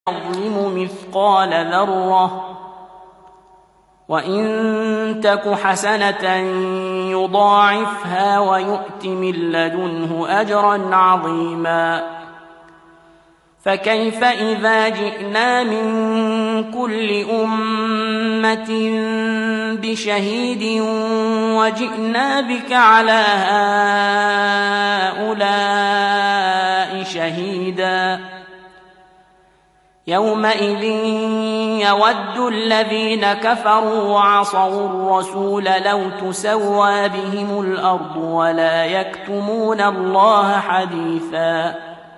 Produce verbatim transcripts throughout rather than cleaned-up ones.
يظلم مثقال ذرة وإن تك حسنة يضاعفها ويؤت من لدنه أجرا عظيما. فكيف إذا جئنا من كل أمة بشهيد وجئنا بك على هؤلاء شهيدا. يومئذ يود الذين كفروا وعصوا الرسول لو تسوى بهم الأرض ولا يكتمون الله حديثا.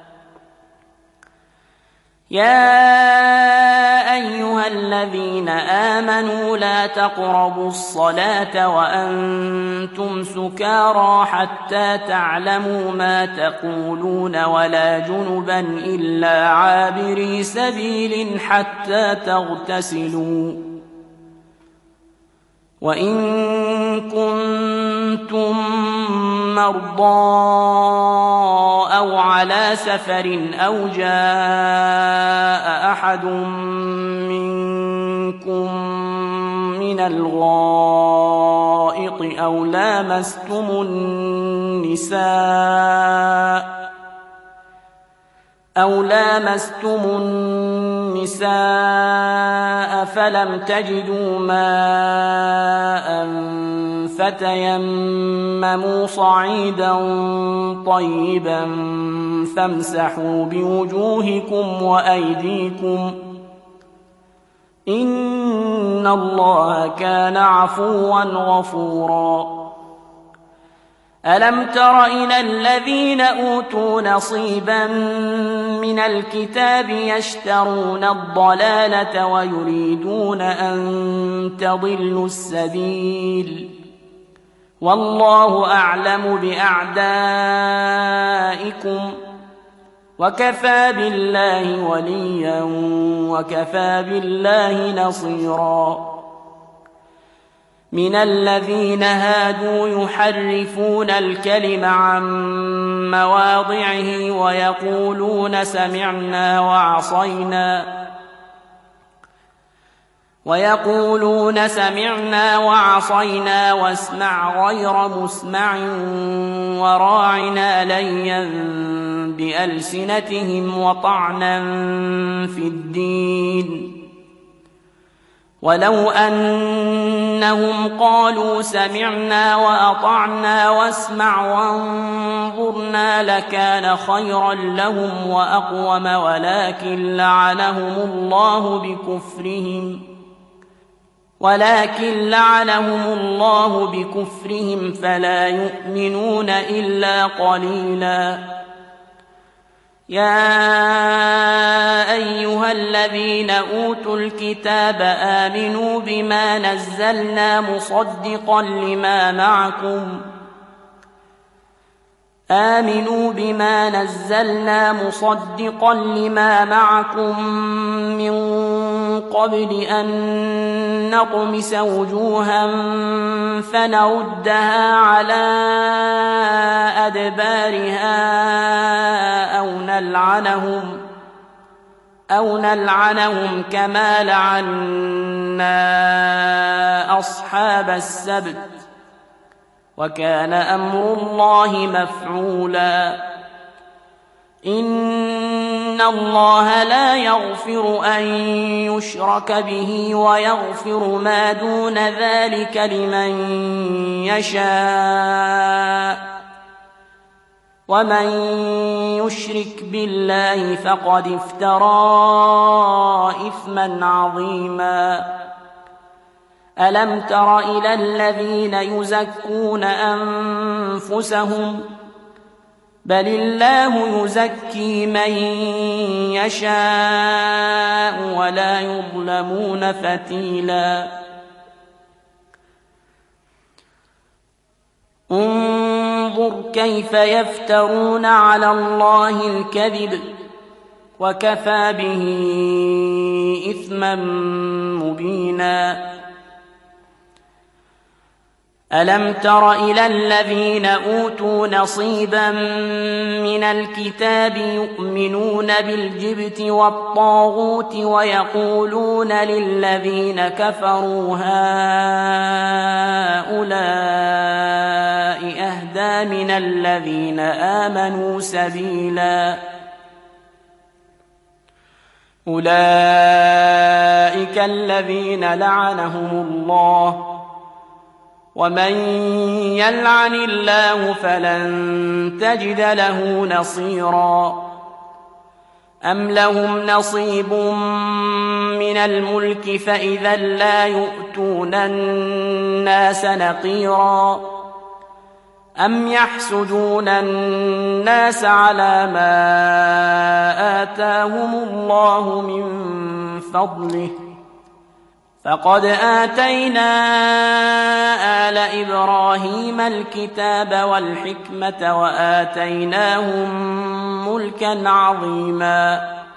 يا أيها الذين آمنوا لا تقربوا الصلاة وأنتم سكارى حتى تعلموا ما تقولون ولا جنبا إلا عابري سبيل حتى تغتسلوا. وإن كنتم مرضى أو على سفر أو جاء أحد منكم من الغائط أو لامستم النساء أو لامستم النساء فلم تجدوا ماء فتيمموا صعيدا طيبا فامسحوا بوجوهكم وأيديكم إن الله كان عفوا غفورا. ألم تر إلى الذين أوتوا نصيبا من الكتاب يشترون الضلالة ويريدون أن تضلوا السبيل والله أعلم بأعدائكم وكفى بالله وليا وكفى بالله نصيرا. من الذين هادوا يحرفون الكلم عن مواضعه ويقولون سمعنا وعصينا ويقولون سمعنا وعصينا واسمع غير مسمع وراعنا ليا بألسنتهم وطعنا في الدين. ولو أنهم قالوا سمعنا وأطعنا واسمع وانظرنا لكان خيرا لهم وأقوم ولكن لعنهم الله بكفرهم ولكن لعنهم الله بكفرهم فلا يؤمنون إلا قليلا. يا أيها الذين أوتوا الكتاب آمنوا بما نزلنا مصدقا لما معكم آمنوا بما نزلنا مصدقا لما معكم من قبل أن نطمس وجوها فنردها على أدبارها أو نلعنهم أو نلعنهم كما لعنا أصحاب السبت وكان أمر الله مفعولا. إن الله لا يغفر أن يشرك به ويغفر ما دون ذلك لمن يشاء ومن يشرك بالله فقد افترى إثما عظيما. ألم تر إلى الذين يزكون أنفسهم بل الله يزكي من يشاء ولا يظلمون فتيلا. انظر كيف يفترون على الله الكذب وكفى به إثما مبينا. ألم تر إلى الذين أوتوا نصيبا من الكتاب يؤمنون بالجبت والطاغوت ويقولون للذين كفروا هؤلاء أهدى من الذين آمنوا سبيلا أولئك الذين لعنهم الله ومن يلعن الله فلن تجد له نصيرا أم لهم نصيب من الملك فإذا لا يؤتون الناس نقيرا أم يحسدون الناس على ما آتاهم الله من فضله فقد آتينا آل إبراهيم الكتاب والحكمة وآتيناهم ملكا عظيما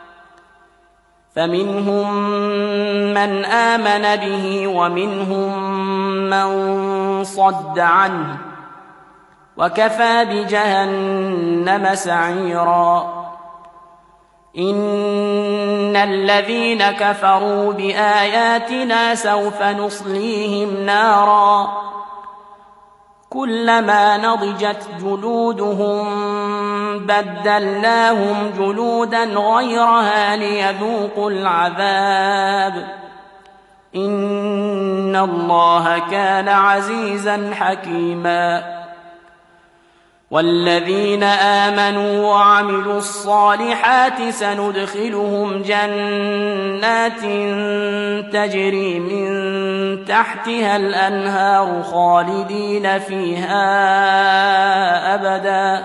فمنهم من آمن به ومنهم من صد عنه وكفى بجهنم سعيرا إن الذين كفروا بآياتنا سوف نصليهم نارا كلما نضجت جلودهم بدلناهم جلودا غيرها ليذوقوا العذاب إن الله كان عزيزا حكيما والذين آمنوا وعملوا الصالحات سندخلهم جنات تجري من تحتها الأنهار خالدين فيها أبدا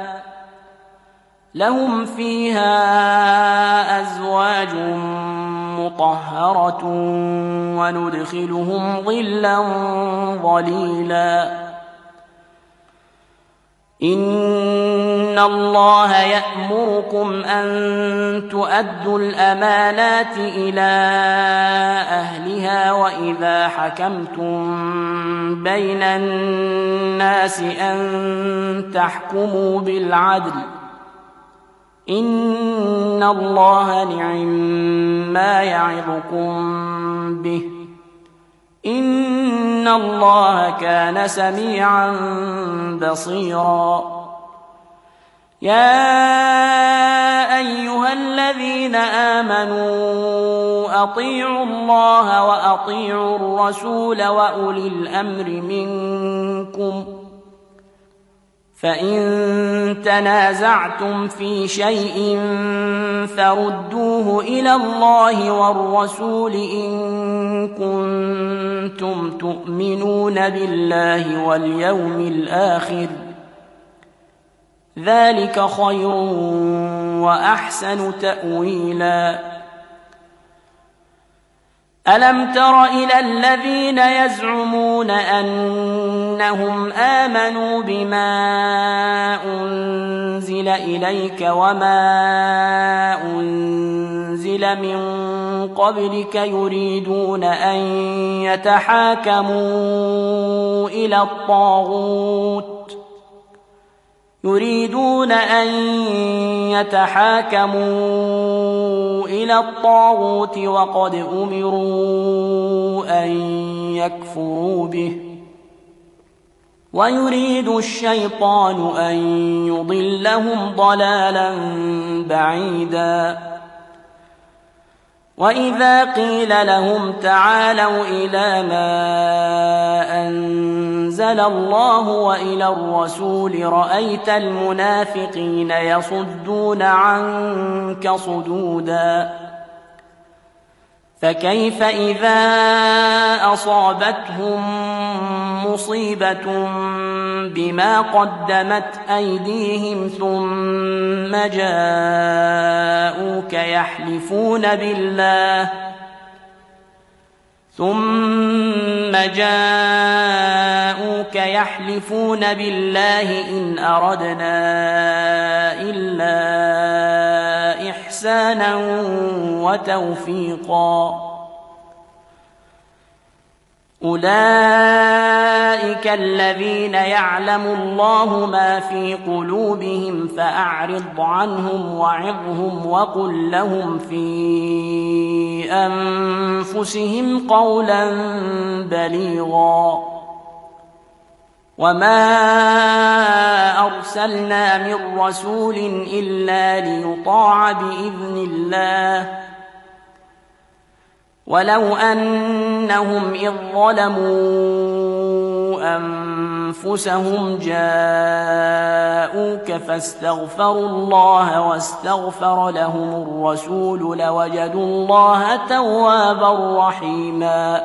لهم فيها أزواج مطهرة وندخلهم ظلا ظليلا إن الله يأمركم أن تؤدوا الأمانات إلى أهلها وإذا حكمتم بين الناس أن تحكموا بالعدل إن الله نعم ما يعظكم به إن الله كان سميعا بصيرا يا أيها الذين آمنوا أطيعوا الله وأطيعوا الرسول وأولي الأمر منكم فإن تنازعتم في شيء فردوه إلى الله والرسول إن كنتم تؤمنون بالله واليوم الآخر ذلك خير وأحسن تأويلا ألم تر إلى الذين يزعمون أنهم آمنوا بما أنزل إليك وما أنزل من قبلك يريدون أن يتحاكموا إلى الطاغوت يريدون أن يتحاكموا إلى الطاغوت وقد أمروا أن يكفروا به ويريد الشيطان أن يضلهم ضلالا بعيدا وإذا قيل لهم تعالوا إلى ما أنزل الله وإلى الرسول رأيت المنافقين يصدون عنك صدودا فكيف إذا أصابتهم مصيبة بما قدمت أيديهم ثم جاءوك يحلفون بالله ثم جاءوك يحلفون بالله إن أردنا إلا إحسانا وتوفيقا أولئك الذين يعلم الله ما في قلوبهم فأعرض عنهم وعظهم وقل لهم في أنفسهم قولا بليغا وما أرسلنا من رسول إلا ليطاع بإذن الله ولو أنهم إذ ظلموا أنفسهم جاءوك فاستغفروا الله واستغفر لهم الرسول لوجدوا الله توابا رحيما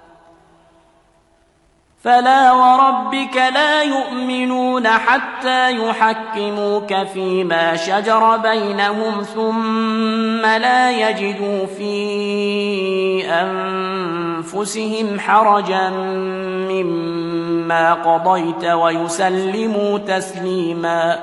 فلا وربك لا يؤمنون حتى يحكموك فيما شجر بينهم ثم لا يجدوا في أنفسهم حرجا مما قضيت ويسلموا تسليما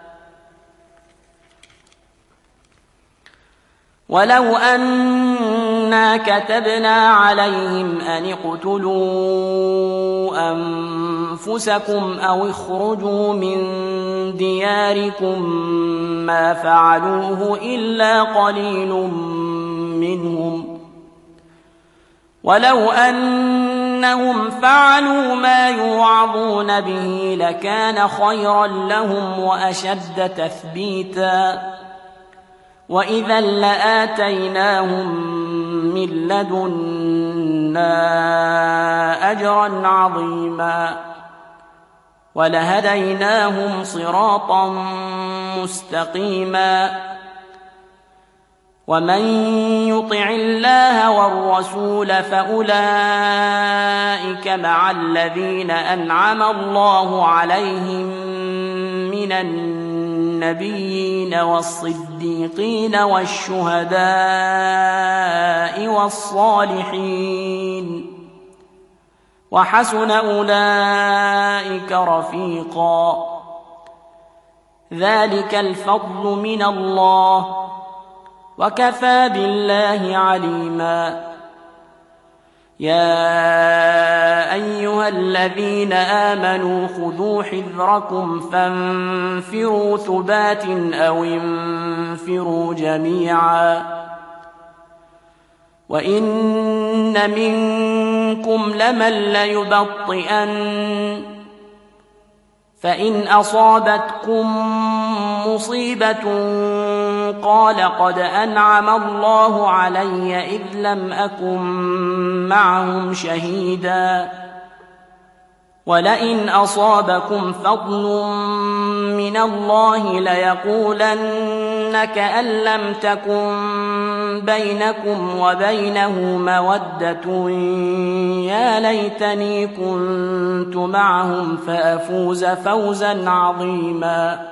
ولو أنا كتبنا عليهم أن اقتلوا أنفسكم أو اخرجوا من دياركم ما فعلوه إلا قليل منهم ولو أنهم فعلوا ما يوعظون به لكان خيرا لهم وأشد تثبيتا وإذا لآتيناهم من لدنا أجرا عظيما ولهديناهم صراطا مستقيما ومن يطع الله والرسول فأولئك مع الذين أنعم الله عليهم من النبيين والصديقين والشهداء والصالحين وحسن أولئك رفيقا ذلك الفضل من الله وكفى بالله عليما يا أيها الذين آمنوا خذوا حذركم فانفروا ثبات أو انفروا جميعا وإن منكم لمن ليبطئن فإن أصابتكم مصيبة قال قد أنعم الله علي إذ لم أكن معهم شهيدا ولئن أصابكم فضل من الله ليقولن كأن لم تكن بينكم وبينه مودة يا ليتني كنت معهم فأفوز فوزا عظيما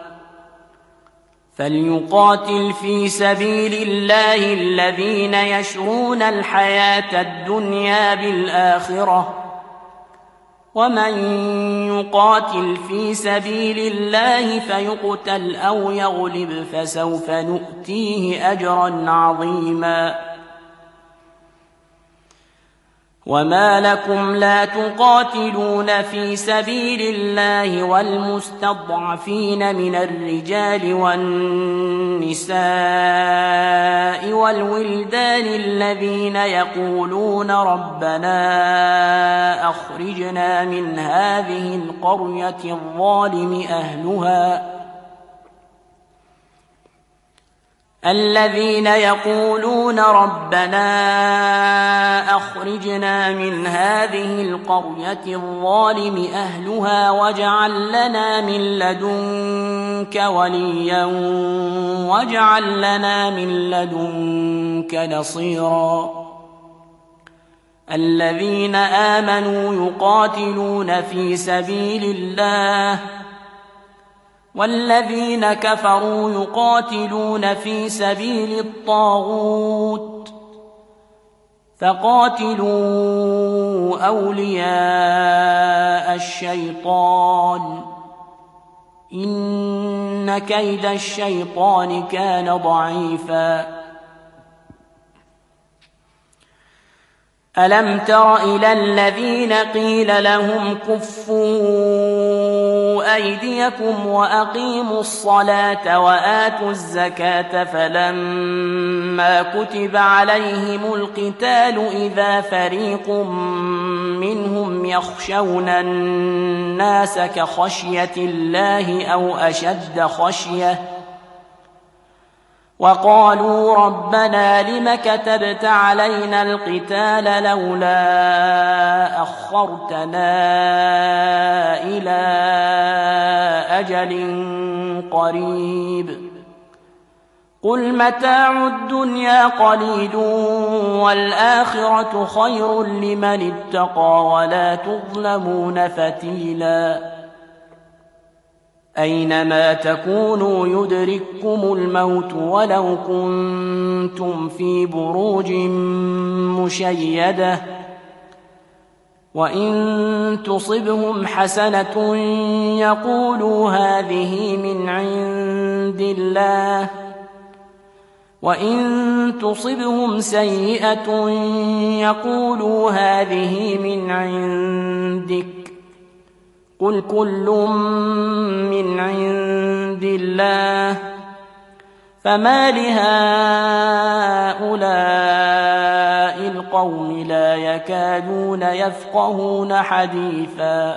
فليقاتل في سبيل الله الذين يشرون الحياة الدنيا بالآخرة ومن يقاتل في سبيل الله فيقتل أو يغلب فسوف نؤتيه أجرا عظيما وما لكم لا تقاتلون في سبيل الله والمستضعفين من الرجال والنساء والولدان الذين يقولون ربنا أخرجنا من هذه القرية الظالم أهلها الذين يقولون ربنا أخرجنا من هذه القرية الظالم أهلها واجعل لنا من لدنك وليا واجعل لنا من لدنك نصيرا الذين آمنوا يقاتلون في سبيل الله والذين كفروا يقاتلون في سبيل الطاغوت فقاتلوا أولياء الشيطان إن كيد الشيطان كان ضعيفا ألم تر إلى الذين قيل لهم كفوا أيديكم وأقيموا الصلاة وآتوا الزكاة فلما كتب عليهم القتال إذا فريق منهم يخشون الناس كخشية الله أو أشد خشية وقالوا ربنا لم كتبت علينا القتال لولا أخرتنا إلى أجل قريب قل متاع الدنيا قليل والآخرة خير لمن اتقى ولا تظلمون فتيلا أينما تكونوا يدرككم الموت ولو كنتم في بروج مشيدة وإن تصبهم حسنة يقولوا هذه من عند الله وإن تصبهم سيئة يقولوا هذه من عندك قل كل من عند الله فما لهؤلاء القوم لا يكادون يفقهون حديثا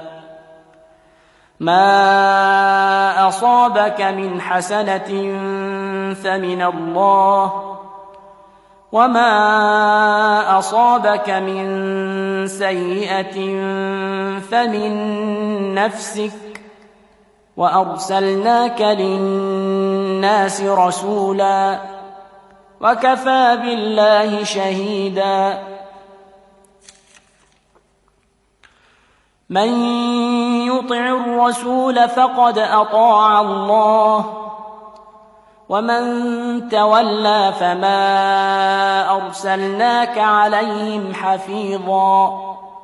ما أصابك من حسنة فمن الله وما أصابك من سيئة فمن نفسك وأرسلناك للناس رسولا وكفى بالله شهيدا من يطع الرسول فقد أطاع الله ومن تولى فما أرسلناك عليهم حفيظا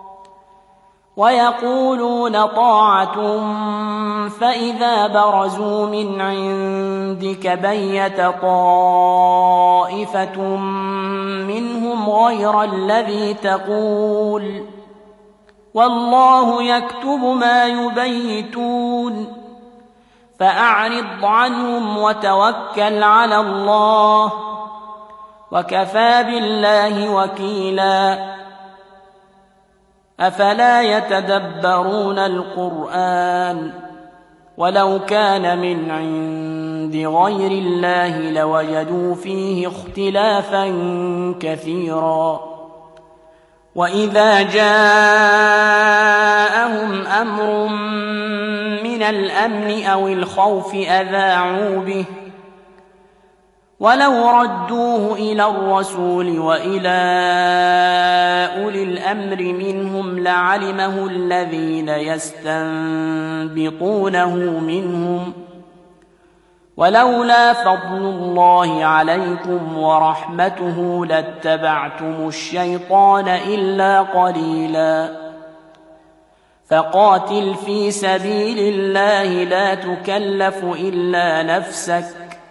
ويقولون طاعة فإذا برزوا من عندك بيت طائفة منهم غير الذي تقول والله يكتب ما يبيتون فأعرض عنهم وتوكل على الله وكفى بالله وكيلا أفلا يتدبرون القرآن ولو كان من عند غير الله لوجدوا فيه اختلافا كثيرا وإذا جاءهم أمر من الأمن أو الخوف أذاعوا به ولو ردوه إلى الرسول وإلى أولي الأمر منهم لعلمه الذين يستنبطونه منهم ولولا فضل الله عليكم ورحمته لاتبعتم الشيطان إلا قليلا فقاتل في سبيل الله لا تكلف إلا نفسك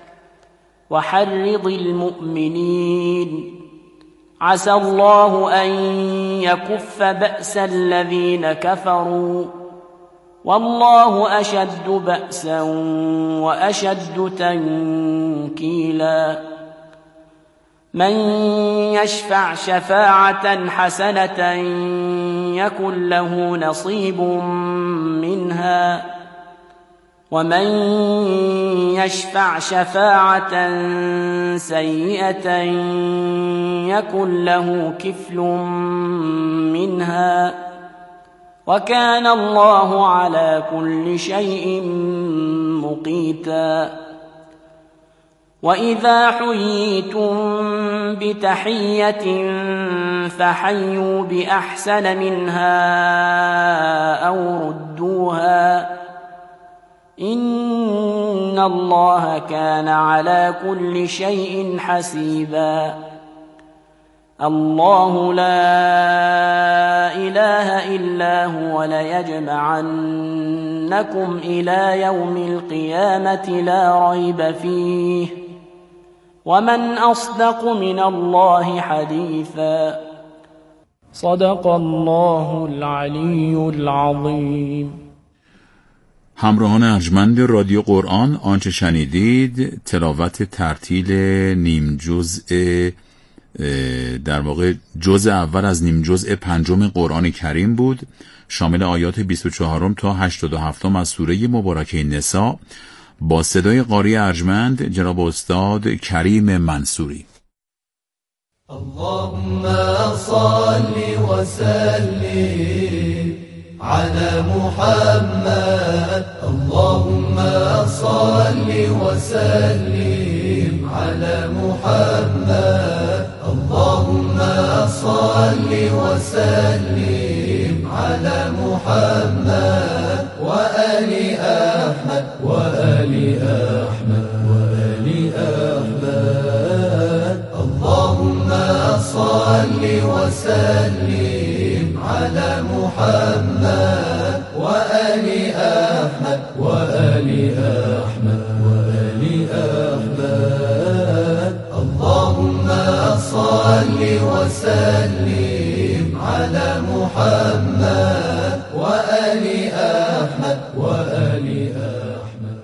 وحرض المؤمنين عسى الله أن يكف بأس الذين كفروا والله أشد بأسا وأشد تنكيلا من يشفع شفاعة حسنة يكن له نصيب منها ومن يشفع شفاعة سيئة يكن له كفل منها وكان الله على كل شيء مقيتا وإذا حييتم بتحية فحيوا بأحسن منها أو ردوها إن الله كان على كل شيء حسيبا الله لا إله إلا هو ليجمعنكم إلى يوم القيامة لا ريب فيه ومن أصدق من الله حديثا صدق الله العلی العظیم. همراهان ارجمند رادیو قرآن، آنچه شنیدید تلاوت ترتیل نیم جزء در واقع جزء اول از نیم جزء پنجم قرآن کریم بود، شامل آیات بیست و چهار تا هشتاد و هفت از سوره مبارکه نساء، با صدای قاری ارجمند جناب استاد کریم منصوری. اللهم صل وسلم على محمد. اللهم صل وسلم على محمد. اللهم صل وسلم على محمد وآل أحمد وآل أحمد وآل أحمد. اللهم صل وسلم على محمد وآل أحمد وآل أحمد وآل أحمد. اللهم صل وسلم على محمد وآل أحمد وآل أحمد.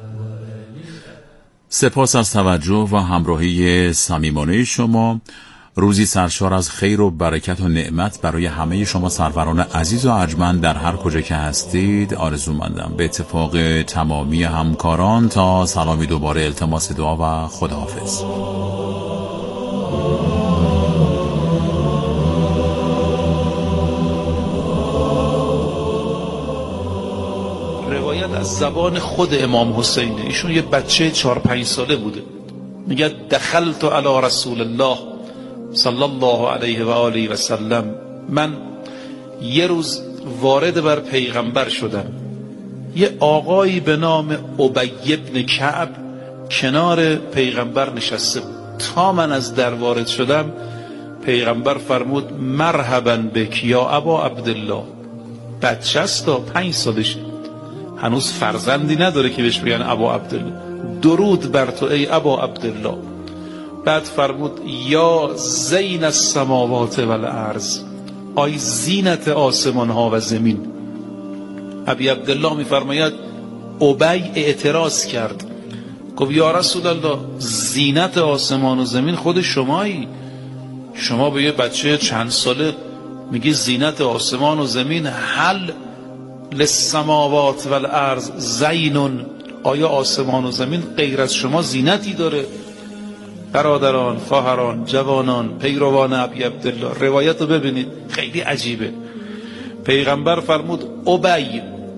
سپاس از توجه و همراهی صمیمانه شما. روزی سرشار از خیر و برکت و نعمت برای همه شما سروران عزیز و ارجمند در هر کجا که هستید آرزومندم. به اتفاق تمامی همکاران تا سلامی دوباره، التماس دعا و خداحافظ. روایت از زبان خود امام حسینه. ایشون یه بچه چهار پنج ساله بوده. میگه دخلت علی رسول الله صلی الله علیه و آله و سلم. من یه روز وارد بر پیغمبر شدم. یه آقایی به نام ابی بن کعب کنار پیغمبر نشسته بود. تا من از در وارد شدم پیغمبر فرمود مرحبا بک یا ابا عبدالله. بچه است تا پنج سالشه، هنوز فرزندی نداره که بهش بگن ابا عبدالله. درود بر تو ای ابا عبدالله. بعد فرمود یا زین السماوات و الارض، آی زینت آسمان ها و زمین. ابی عبدالله میفرماید ابی اعتراض کرد، گفت یا رسول الله زینت آسمان و زمین خود شمایی، شما به یه بچه چند ساله میگی زینت آسمان و زمین؟ هل للسماوات و الارض زینون، آیا آسمان و زمین غیر از شما زینتی داره؟ برادران، خواهران، جوانان، پیروان ابی عبدالله، روایت رو ببینید خیلی عجیبه. پیغمبر فرمود ابی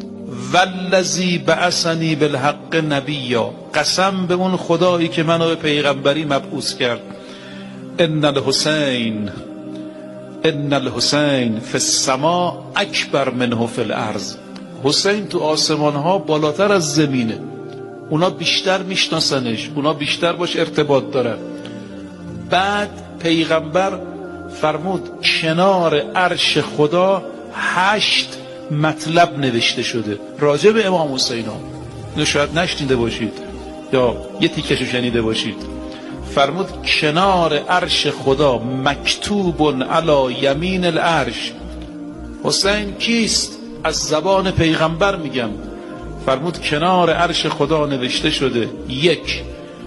والذی بعثنی بالحق نبیا، قسم به اون خدایی که منو به پیغمبری مبعوث کرد، ان الحسین ان الحسین فی السماء اکبر منه فی الارض. حسین تو آسمان ها بالاتر از زمینه، اونا بیشتر میشناسنش، اونا بیشتر باش ارتباط دارن. بعد پیغمبر فرمود کنار عرش خدا هشت مطلب نوشته شده راجع به امام حسین. اینو شاید نشنیده باشید یا یه تیکشو شنیده باشید. فرمود کنار عرش خدا مکتوب علی یمین العرش. حسین کیست؟ از زبان پیغمبر میگم. فرمود کنار عرش خدا نوشته شده یک،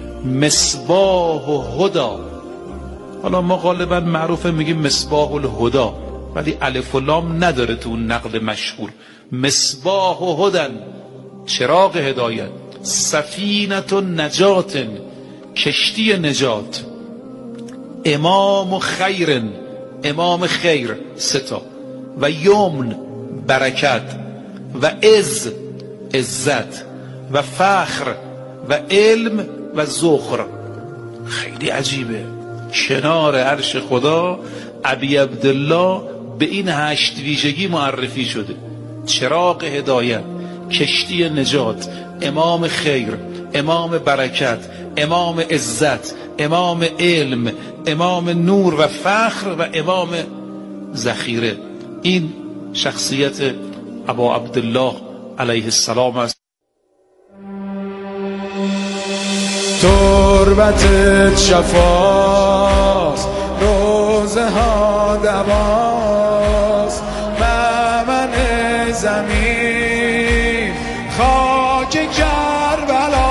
مصباح و هدا. حالا ما غالبا معروفه میگیم مصباح الهدا، ولی الف و لام نداره تو اون نقل مشهور. مصباح و هدن، چراغ هدایت. سفینت و نجات، کشتی نجات. امام و خیرن، امام خیر، ستا. و یمن، برکت. و عز، عزت. و فخر و علم و ذخر. خیلی عجیبه. کنار عرش خدا ابی عبدالله به این هشت ویژگی معرفی شده: چراغ هدایت، کشتی نجات، امام خیر، امام برکت، امام عزت، امام علم، امام نور و فخر و امام ذخیره. این شخصیت ابا عبدالله علیه السلام است. تربتت شفاست، روزه ها دوا زمین خاک کربلا،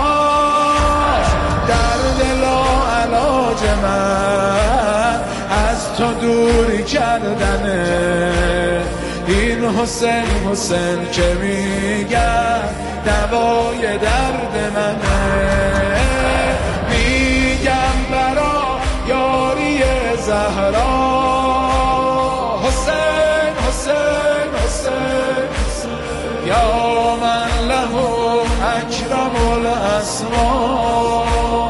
درد لاعلاج من از تو دوری کردنه. این حسین حسین که میگن دوای درد منه، میگم برا یاری زهرا. حسین حسین حسین یا من له اکرم الاسما،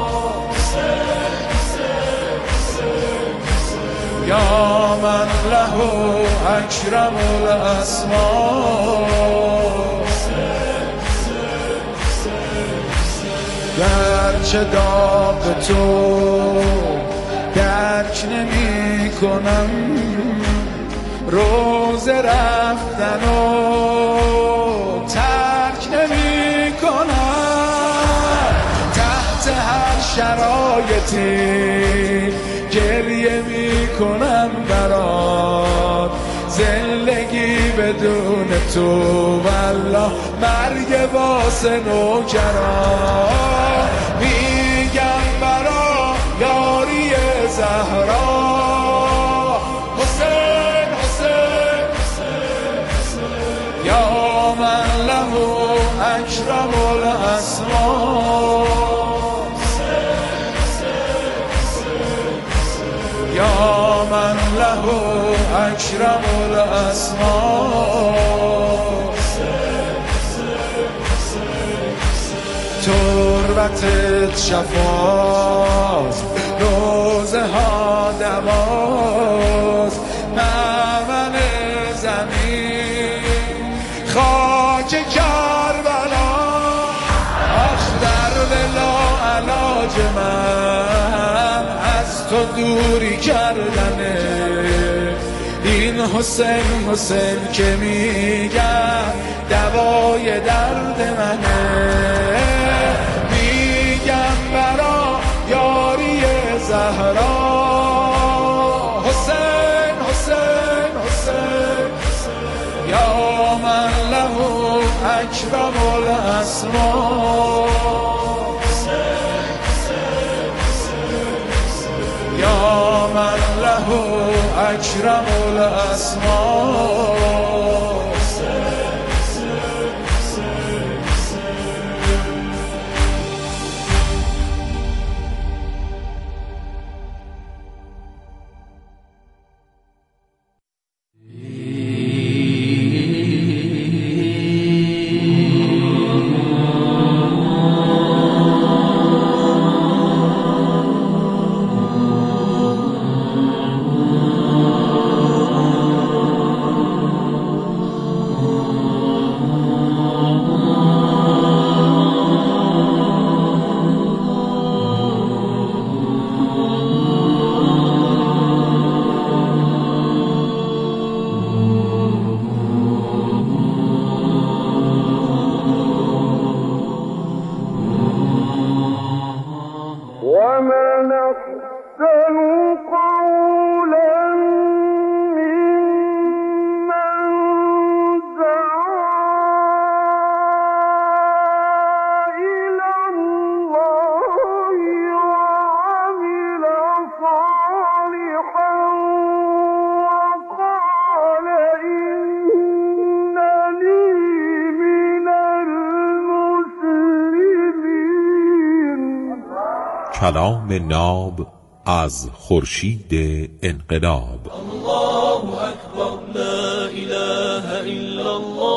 یا من له اکرم الاسما. گرچه داغ تو درک نمی کنم، روز رفتن و ترک نمی کنم، تحت هر شرایطی گریه می کنم برات. زندگی بدون تو والله مرگ واسه نوکران. میگم برا یاری زهرا. حسین حسین یا من له اکرم الاسما، یا من له اکرم الاسما. تربتت شفاست، روزه ها دواست، مأمن زمین خاک کربلا. آخ درد لاعلاج من از تو دوری کردنه. این حسین حسین که میگن دوای درد منه، میگم برا یاری زهرا. حسین حسین حسین یا من له اکرم الاسما، یا من له اکرم الاسما. کلام ناب از خورشید انقلاب. الله اکبر لا اله الا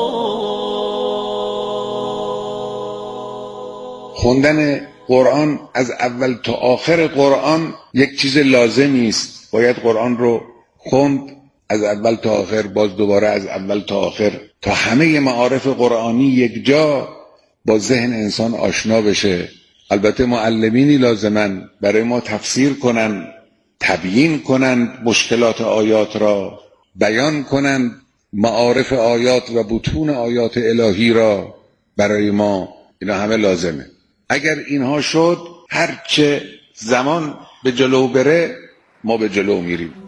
الله. خوندن قرآن از اول تا آخر قرآن یک چیز لازمی است. باید قرآن رو خوند از اول تا آخر، باز دوباره از اول تا آخر، تا همه معارف قرآنی یک جا با ذهن انسان آشنا بشه. البته معلمینی لازمن برای ما تفسیر کنن، تبیین کنن مشکلات آیات را، بیان کنن معارف آیات و بطون آیات الهی را برای ما. اینا همه لازمه. اگر اینها شد، هرچه زمان به جلو بره ما به جلو میریم.